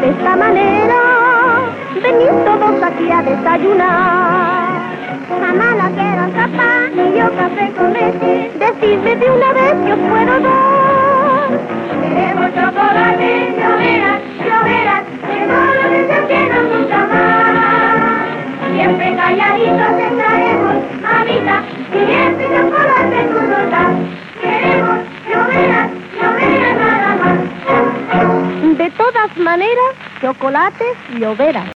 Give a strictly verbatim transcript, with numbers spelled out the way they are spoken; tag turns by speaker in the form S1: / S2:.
S1: de esta manera, venid todos aquí a desayunar.
S2: Mamá, no quiero sopa, ni yo café con leche.
S1: Decidme de una vez que os puedo dar.
S2: Queremos chocolate, lloveras, lloveras, que no lo decepcionan nunca más. Siempre calladitos estaremos, mamita, y este chocolate tú nos das. Queremos lloveras, lloveras nada más.
S1: De todas maneras, chocolates, lloveras.